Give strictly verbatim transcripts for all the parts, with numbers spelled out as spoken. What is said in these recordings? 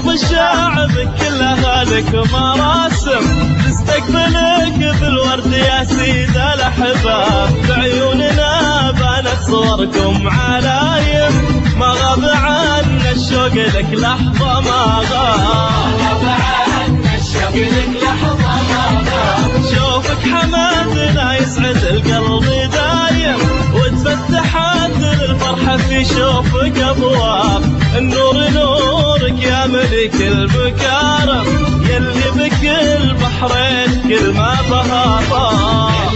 الشعب كلها لك مراسم، تستقبلك بالورد يا سيد الأحباب. بعيوننا بانت صوركم علايم، ما غاب عنا الشوق لك لحظة ما غاب. شوفك حمادنا يسعد القلب دايم، وتفتحت للفرحة في شوفك أبواب. النور نورك يا ملك المكارم، يلي بك البحرين كل ما بها طاب.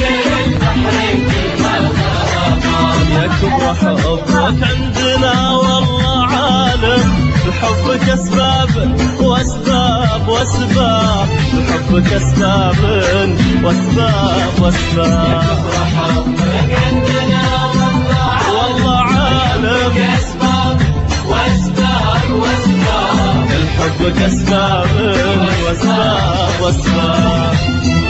يا كبر حبك عندنا والله عالم، لحبك أسباب وأسباب وأسباب، لحبك أسباب وأسباب وأسباب. يا كبر حبك عندنا والله عالم، أسباب وأسباب وأسباب، لحبك أسباب وأسباب وأسباب.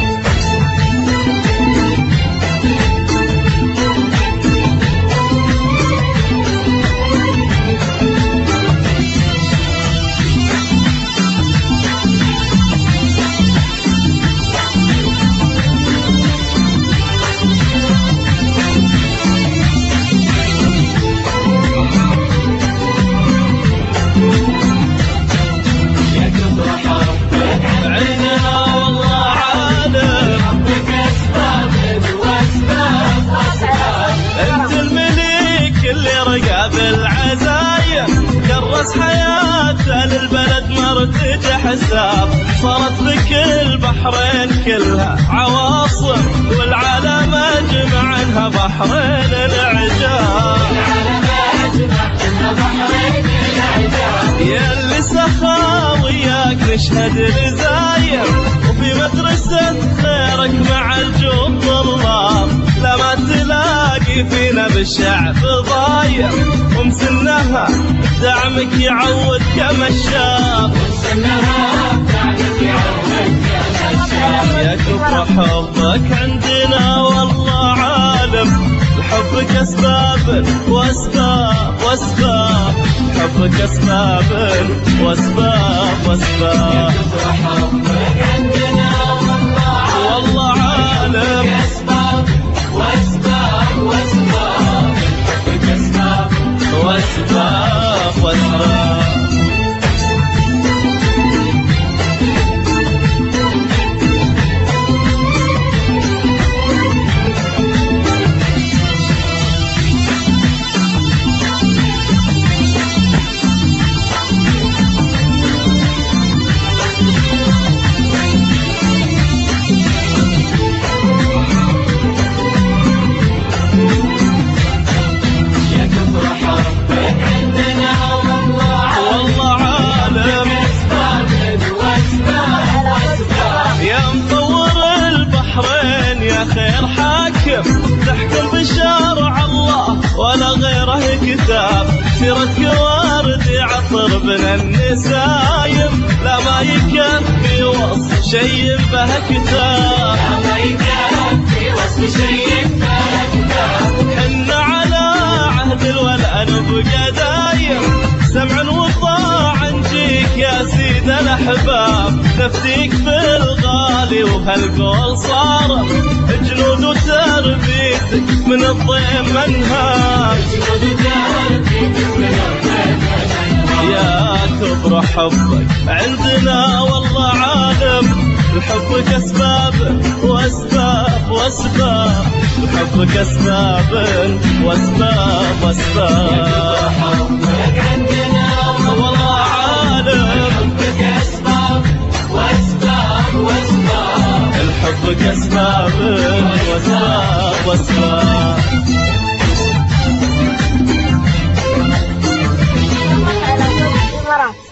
بالعزايم كرس حياته للبلد مرتج حساب، صارت بك البحرين كلها عواصم، والعالم اجمعنها بحرين العجاب. يا اللي سخا وياك نشهد الزايم، وفي مدرسة خيرك مع الجود طلاب. لا ما تلاقي فينا بالشعب ضايع، ومسنها دعمك يعود كما الشاب. يا كبر حبك عندنا والله عالم، لحبك أسباب وأسباب وأسباب، حبك أسباب وأسباب وأسباب. يا كبر حبك عندنا والله عالم، أسباب وأسباب وأسباب، حبك أسباب وأسباب وأسباب. خير حاكم تحكم بشرع الله ولا غيره كتاب، سيرتك وردي عطر بن النسايم، لا ما يكفي وصف شيء به كتاب. لا ما يكفي وصف شيء به كتاب. حنا على عهد الولا نبقى دايم، سمعا وطاعا نجيك يا سيد الأحباب. نفديك بالغالي وهالقول صار جنود وتربيتك من الضيم منهاج. يا كبر حبك عندنا والله عالم، لحبك أسباب وأسباب وأسباب، لحبك أسباب وأسباب وأسباب. يا كبر حبك عندنا والله عالم، حبك أسباب وأسباب وأسباب، لحبك أسباب وأسباب وأسباب.